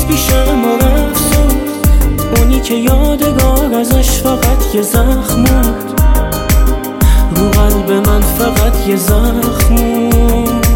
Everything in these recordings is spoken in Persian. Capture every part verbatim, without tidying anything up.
نیست پیشم و رفت، اونی که یادگار ازش فقط یه زخم بود، رو قلب من فقط یه زخم بود.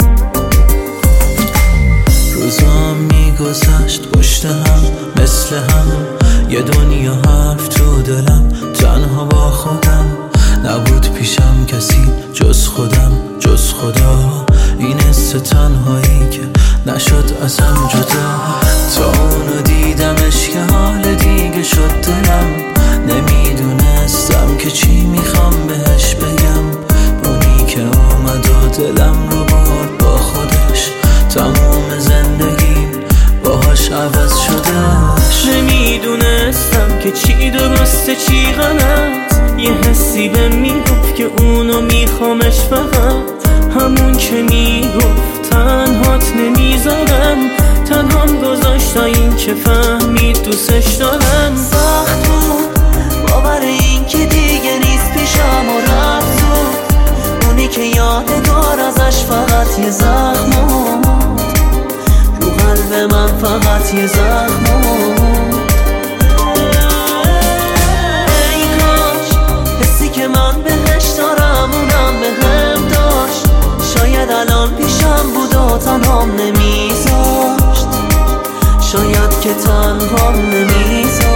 روزام میگذشت پشت هم مثل هم، یه دنیا حرف تو دلم، تنها با خودم، نبود پیشم کسی جز خودم جز خدا. این حس تنهایی که نشد ازم جدا، تا اونو دیدمش که حال دیگه شد دلم، نمیدونستم که چی میخوام بهش بگم. اونی که اومد و دلم رو برد با خودش، تموم زندگیم باهاش عوض شدهش. نمیدونستم که چی درسته چی غلط، یه حسی به میگفت که اونو میخوامش، فقط همون که میگفت تنهات نمیذارم، تنهام گذاشت تا این که فهمید دوستش دارم. سخت بود باور این که دیگه نیست پیشم و رفت زود، اونی که یادگار ازش فقط یه زخم بود، رو قلب من فقط یه زخم بود. ای کاش حسی که من بهش دارم اونم بهم داشت، شاید الان پیشم بود و تنهام نمیذاشت، شاید که تنهام نمیذاشت.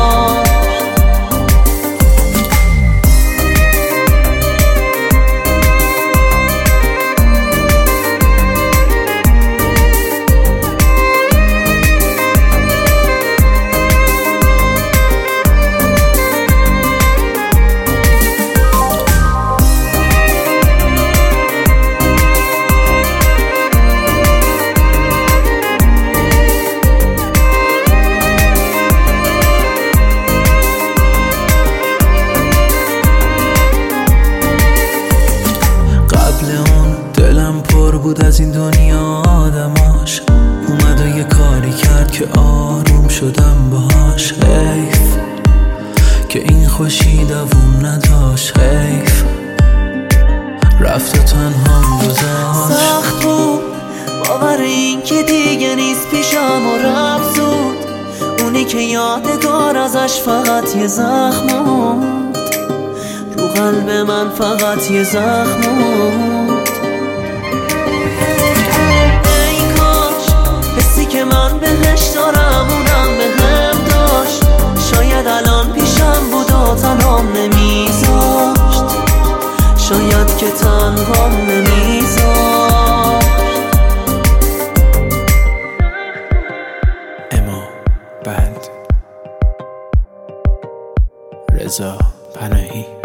دلم پر بود از این دنیا آدماش، اومد و یه کاری کرد که آروم شدم باهاش. حیف که این خوشی دووم نداشت، حیف رفت و تنهام گذاشت. سخت بود باور این که دیگه نیست پیشم و رفت زود، اونی که یادگار ازش فقط یه زخم بود، رو قلب من فقط یه زخم بود. که من بهش دارم اونم بهم داشت، شاید الان پیشم بود و تنهام نمیذاشت، شاید که تنهام نمیذاشت. اما بند رضا پناهی.